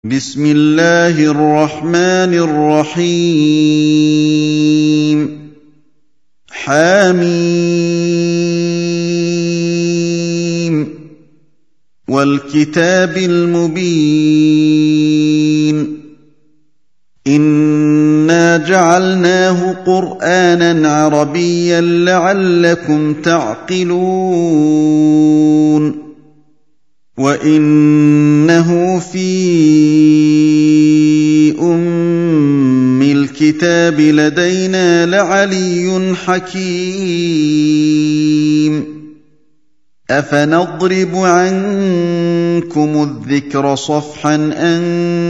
بسم الله الرحمن الرحيم حم والكتاب المبين إنا جعلناه قرآنا عربيا لعلكم تعقلون وإنه في أم الكتاب لدينا لعلي حكيم أفنضرب عنكم الذكر صفحا أن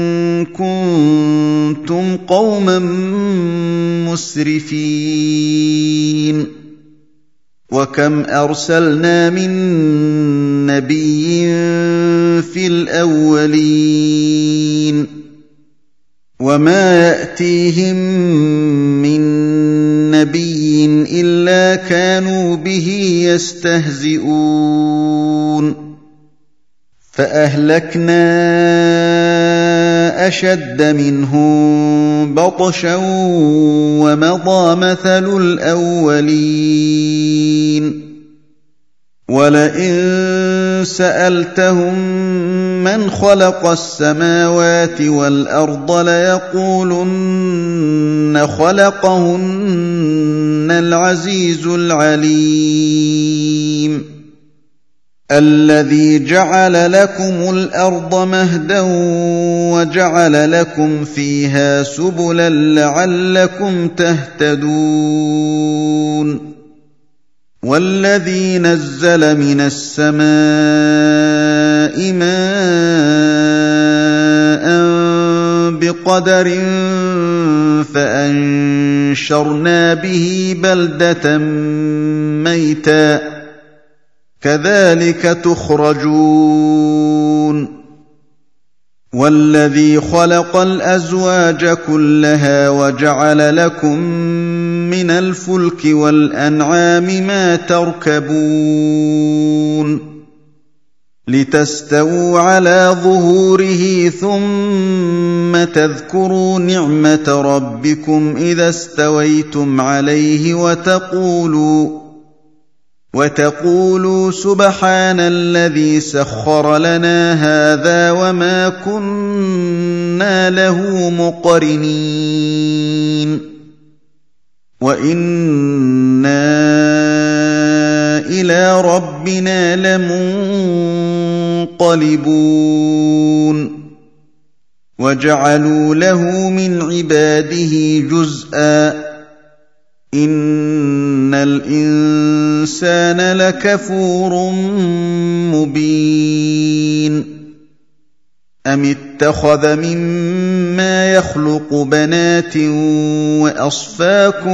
كنتم قوما مسرفين وكم أرسلنا من نبي في الأولين وما يأتيهم من نبي إلا كانوا به يستهزئون فأهلكنا أشد منهم بطشا ومضى مثل الأولين ولئن سألتهم من خلق السماوات والأرض ليقولن خلقهن العزيز العليم الذي جعل لكم الأرض مهدا وجعل لكم فيها سبلا لعلكم تهتدون والذي نزل من السماء ماء بقدر فأنشرنا به بلدة ميتا كذلك تخرجون والذي خلق الأزواج كلها وجعل لكم من الفلك والأنعام ما تركبون لتستووا على ظهوره ثم تذكروا نعمة ربكم إذا استويتم عليه وتقولوا سبحان الذي سخر لنا هذا وما كنا له مقرنين وإنا إلى ربنا لمنقلبون وجعلوا له من عباده جزءا إن الإنسان لكفور مبين أم اتخذ مما يخلق بنات وأصفاكم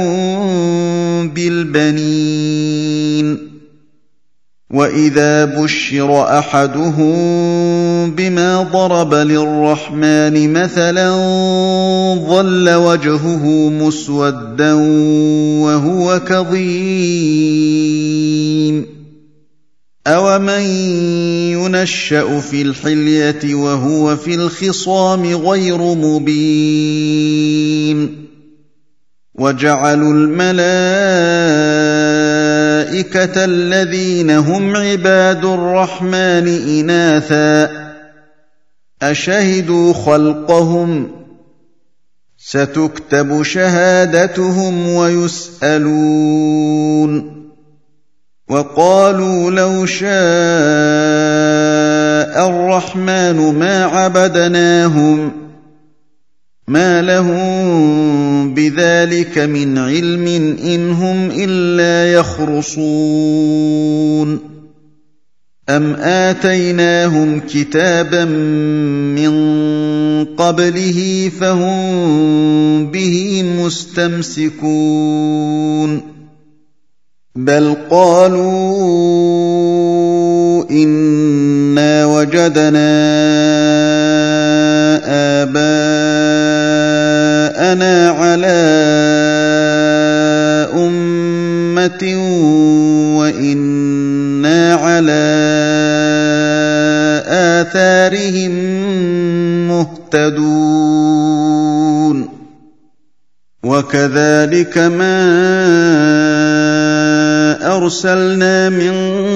بالبنين وإذا بشر أحدهم بما ضرب للرحمن مثلا ظل وجهه مسودا وهو كظيم أومن ينشأ في الحلية وهو في الخصام غير مبين وجعلوا الملائكة الذين هم عباد الرحمن إناثا أشهدوا خلقهم ستكتب شهادتهم ويسألون وقالوا لو شاء الرحمن ما عبدناهم ما لهم بذلك من علم إن هم إلا يخرصون أم آتيناهم كتابا من قبله فهم به مستمسكون بل قالوا إنا وجدنا آباءنا على أمة وإنا على آثارهم مهتدون وكذلك ما أرسلنا من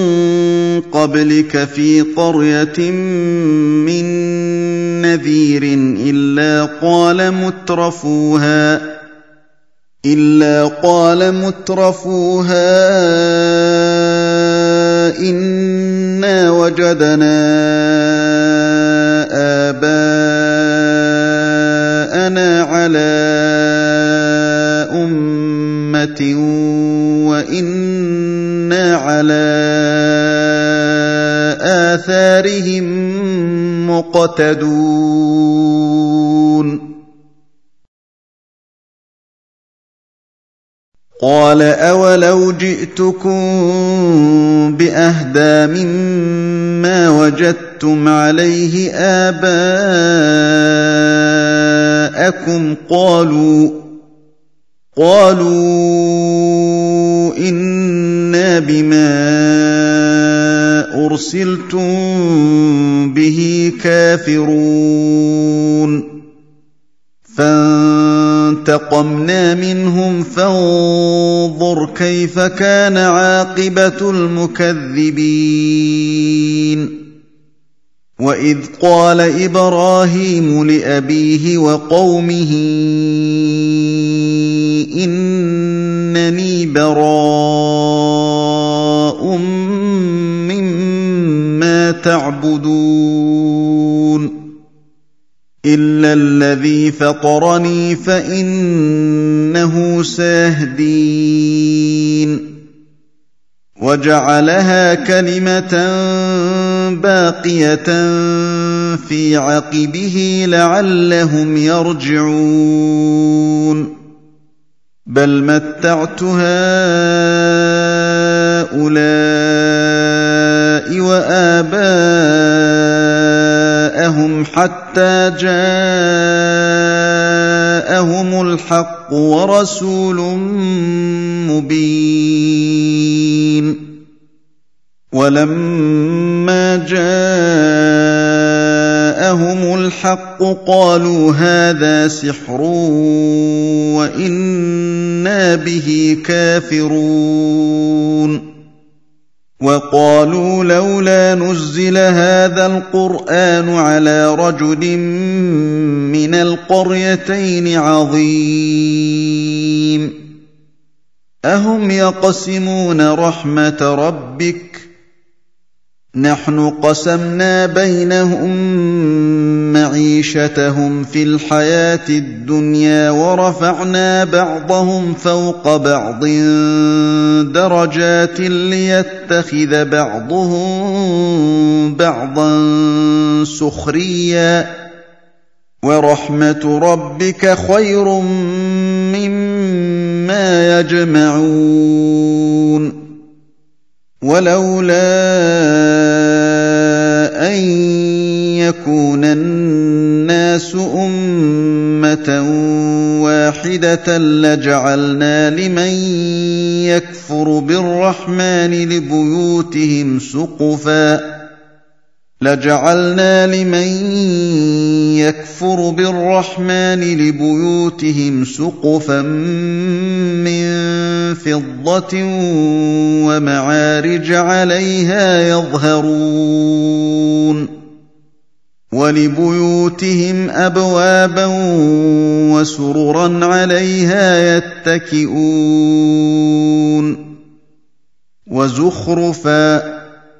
قبلك في قرية من نذير إلا قال مترفوها إنا وجدنا آباءنا على أمة وإنا على آثارهم مقتدون قال أولو جئتكم بأهدى مما وجدتم عليه آباءكم قالوا إنا بما أرسلتم به كافرون فانتقمنا منهم فانظر كيف كان عاقبة المكذبين وإذ قال إبراهيم لأبيه وقومه إنني براء مما تعبدون إلا الذي فطرني فإنه سيهدين وجعلها كلمة باقية في عقبه لعلهم يرجعون بل متعت هؤلاء وآباءهم حتى جاءهم الحق ورسول مبين ولما جاءهم الحق قالوا هذا سحر وإنا به كافرون وقالوا لولا نزل هذا القرآن على رجل من القريتين عظيم أهم يقسمون رحمة ربك نحن قسمنا بينهم معيشتهم في الحياة الدنيا ورفعنا بعضهم فوق بعض درجات ليتخذ بعضهم بعضا سخريا ورحمة ربك خير مما يجمعون ولولا أن يكون الناس أمة واحدة لجعلنا لمن يكفر بالرحمن لبيوتهم سقفا من فضة ومعارج عليها يظهرون ولبيوتهم أبوابا وسررا عليها يتكئون وزخرفا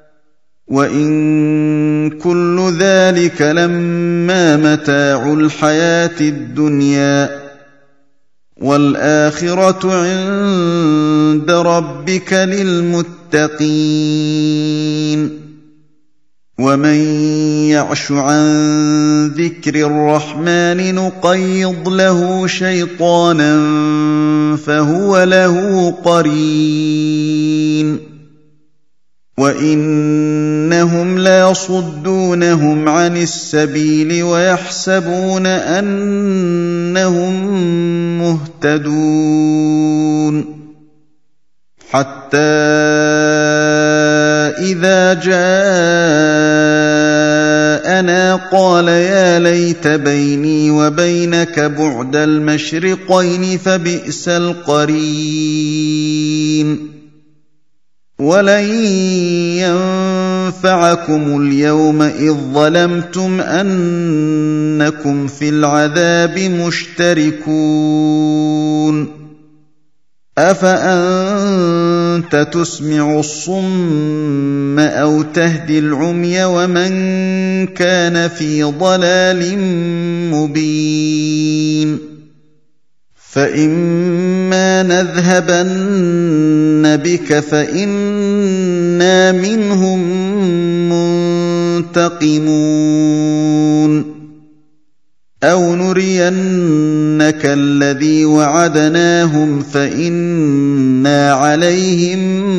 وإن كل ذلك لما متاع الحياة الدنيا والآخرة عند ربك للمتقين ومن يعش عن ذكر الرحمن نقيض له شيطانا فهو له قرين وإنهم ليصدونهم عن السبيل ويحسبون أنهم مهتدون حتى إذا جاءنا قال يا ليت بيني وبينك بعد المشرقين فبئس القرين ولن ينفعكم اليوم إذ ظلمتم أنكم في العذاب مشتركون أفأنت تسمع الصم أو تهدي العمي ومن كان في ضلال مبين فإما نذهبن بك فإنا منهم منتقمون أو نرينك الذي وعدناهم فإنا عليهم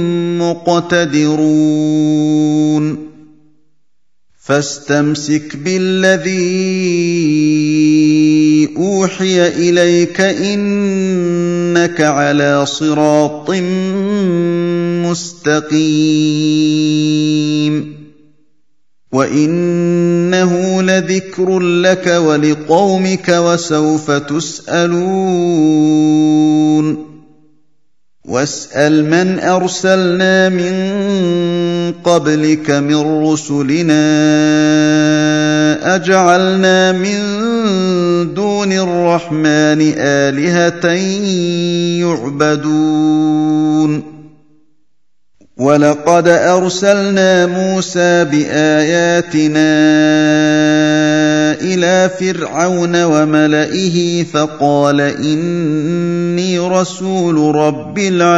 مقتدرون فاستمسك بالذي أوحي إليك إنك على صراط مستقيم وإنه لذكر لك ولقومك وسوف تسألون واسأل من أرسلنا من قبلك من رسلنا أجعلنا من دون الرحمن آلهة يعبدون ولقد أرسلنا موسى بآياتنا إلى فرعون وملئه فقال إني رسول رب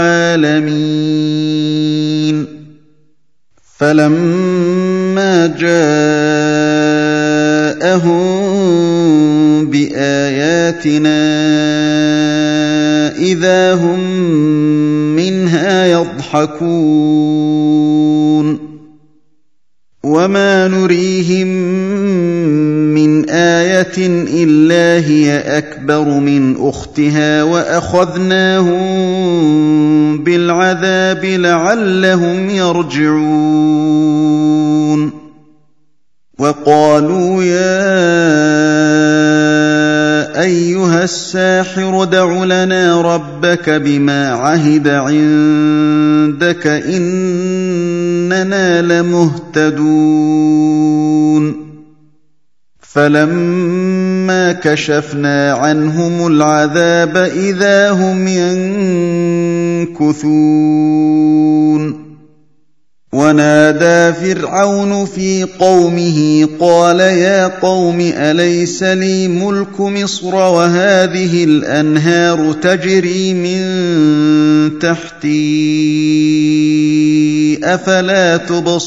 العالمين فلما جاءهم بآياتنا إذا هم منها يضحكون وما نريهم من آية إلا هي أكبر من أختها وأخذناهم بالعذاب لعلهم يرجعون وقالوا يا أيها الساحر ادع لنا ربك بما عهد عندك إننا لمهتدون فلما كشفنا عنهم العذاب إذا هم ينكثون ونادى فرعون في قومه قال يا قوم أليس لي ملك مصر وهذه الأنهار تجري من تحتي أفلا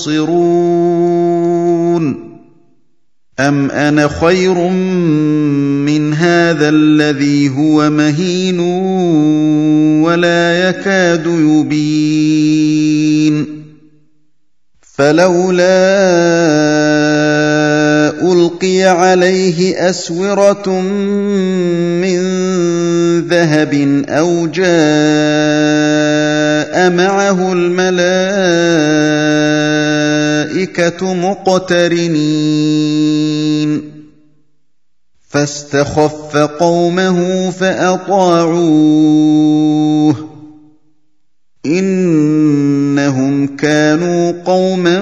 تبصرون أم أنا خير من هذا الذي هو مهين ولا يكاد يبين فلولا ألقي عليه أسورة من ذهب أو جاء معه الملائكة مقترنين فاستخف قومه فأطاعوه إنهم كانوا قوما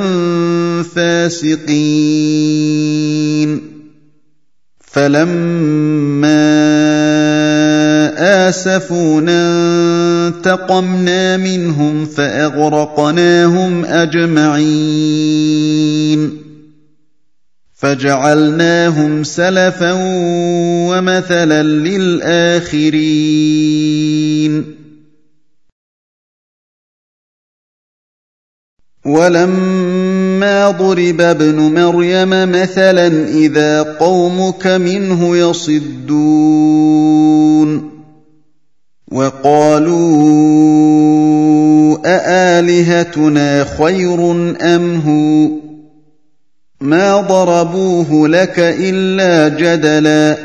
فاسقين فلما آسفونا انتقمنا منهم فأغرقناهم أجمعين فجعلناهم سلفا ومثلا للآخرين ولما ضرب ابن مريم مثلا إذا قومك منه يصدون وقالوا أآلهتنا خير أم هو ما ضربوه لك إلا جدلا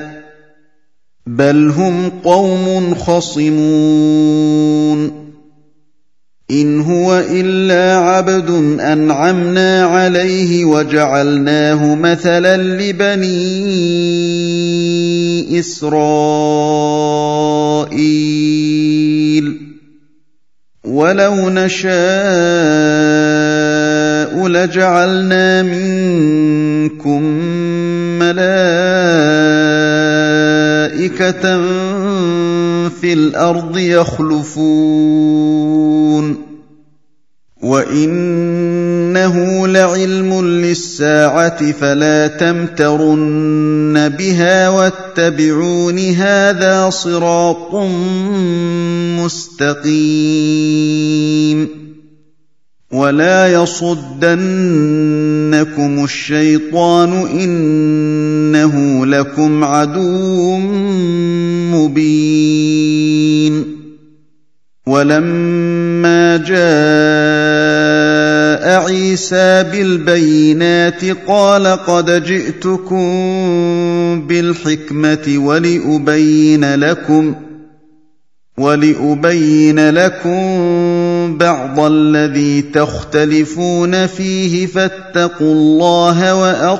بل هم قوم خصمون إن هو إلا عبد أنعمنا عليه وجعلناه مثلا لبني إسرائيل ولو نشاء لجعلنا منكم ملائكة في الأرض يخلفون وإنه لعلم للساعة فلا تمترن بها واتبعون هذا صراط مستقيم ولا يصدنكم الشيطان إنه لكم عدو مبين ولما جاء عيسى بالبينات قال قد جئتكم بالحكمة ولأبين لكم بعض الذي تختلفون فيه فاتقوا الله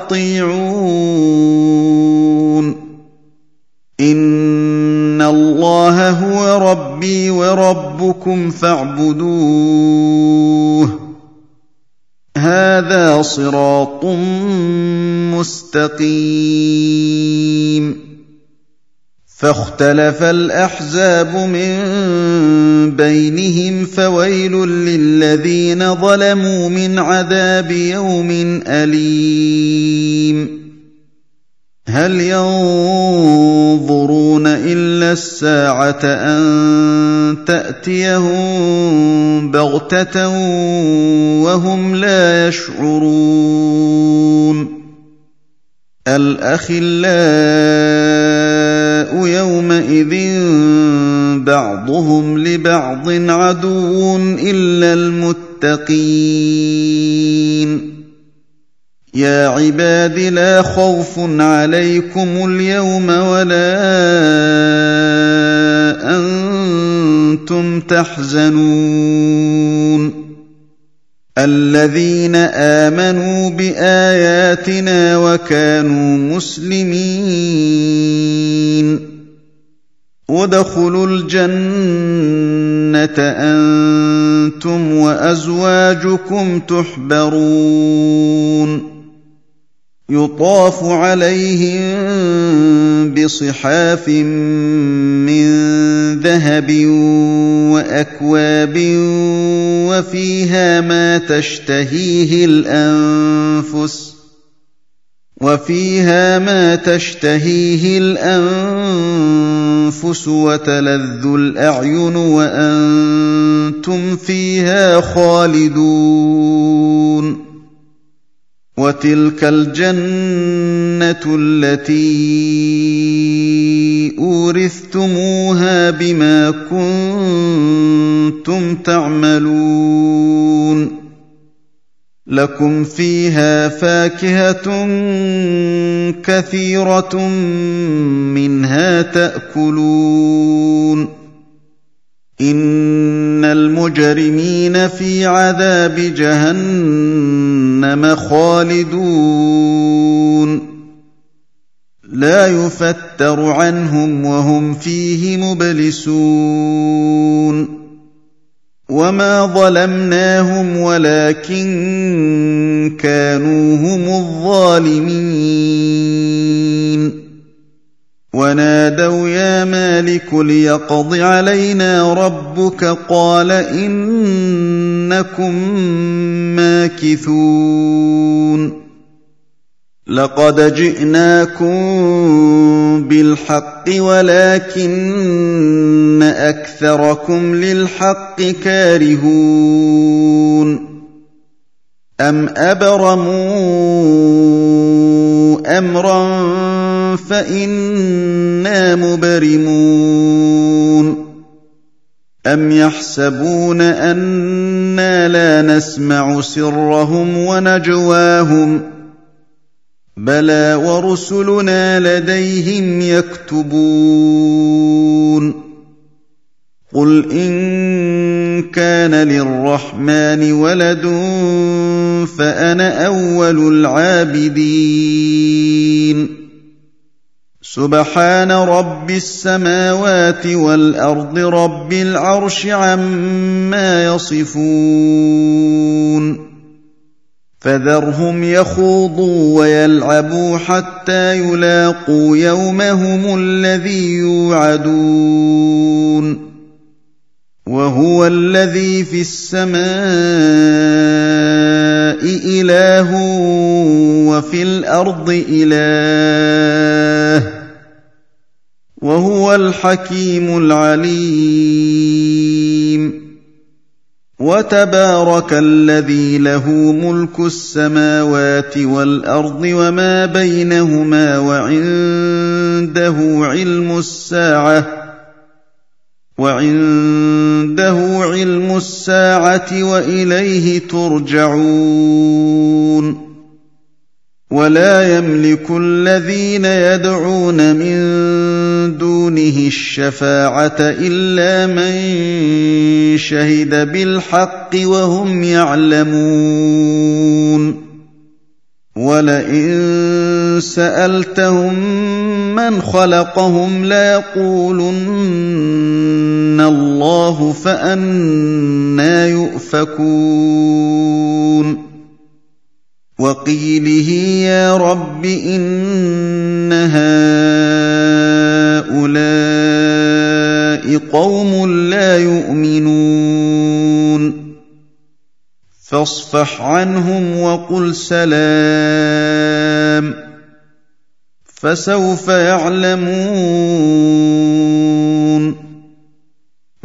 وأطيعون إن الله هو ربي وربكم فاعبدوه هذا صراط مستقيم فاختلف الأحزاب من بينهم فويل للذين ظلموا من عذاب يوم أليم هل ينظرون إلا الساعة أن تأتيهم بغتة وهم لا يشعرون الأخلاء يومئذ بعضهم لبعض عدو إلا المتقين يا عباد لا خوف عليكم اليوم ولا أنتم تحزنون الذين آمنوا بآياتنا وكانوا مسلمين ادخلوا الجنة أنتم وأزواجكم تحبرون يطاف عليهم بصحاف من ذهب وأكواب وفيها ما تشتهيه الأنفس وتلذ الأعين وأنتم فيها خالدون وتلك الجنة التي أورثتموها بما كنتم تعملون لكم فيها فاكهة كثيرة منها تأكلون إن المجرمين في عذاب جهنم خالدون لا يفتر عنهم وهم فيه مبلسون وما ظلمناهم ولكن كانوا هم الظالمين ونادوا يا مالك ليقض علينا ربك قال إنكم ماكثون لقد جئناكم بالحق ولكن أكثركم للحق كارهون أم أبرموا أمرا فإنا مبرمون أم يحسبون أنا لا نسمع سرهم ونجواهم بلى ورسلنا لديهم يكتبون قُلْ إِن كَانَ لِلرَّحْمَٰنِ وَلَدٌ فَأَنَا أَوَّلُ الْعَابِدِينَ سُبْحَانَ رَبِّ السَّمَاوَاتِ وَالْأَرْضِ رَبِّ الْعَرْشِ عَمَّا يَصِفُونَ فَذَرْهُمْ يَخُوضُوا وَيَلْعَبُوا حَتَّىٰ يُلَاقُوا يَوْمَهُمُ الَّذِي يُوعَدُونَ وَهُوَ الَّذِي فِي السَّمَاءِ إِلَٰهٌ وَفِي الْأَرْضِ إِلَٰهٌ وَهُوَ الْحَكِيمُ الْعَلِيمُ وَتَبَارَكَ الَّذِي لَهُ مُلْكُ السَّمَاوَاتِ وَالْأَرْضِ وَمَا بَيْنَهُمَا وَعِندَهُ عِلْمُ السَّاعَةِ وَإِلَيْهِ تُرْجَعُونَ وَلَا يَمْلِكُ الَّذِينَ يَدْعُونَ مِن دُونِهِ الشَّفَاعَةَ إِلَّا مَن شَهِدَ بِالْحَقِّ وَهُمْ يَعْلَمُونَ وَلَئِن سَأَلْتَهُم مَّنْ خَلَقَهُمْ لَيَقُولُنَّ اللَّهُ فَأَنَّىٰ يُؤْفَكُونَ وَقِيلِهِ يَا رَبِّ إِنَّ هَٰؤُلَاءِ قَوْمٌ لَّا يُؤْمِنُونَ فَاصْفَحْ عَنْهُمْ وَقُلْ سَلَامٌ فَسَوْفَ يَعْلَمُونَ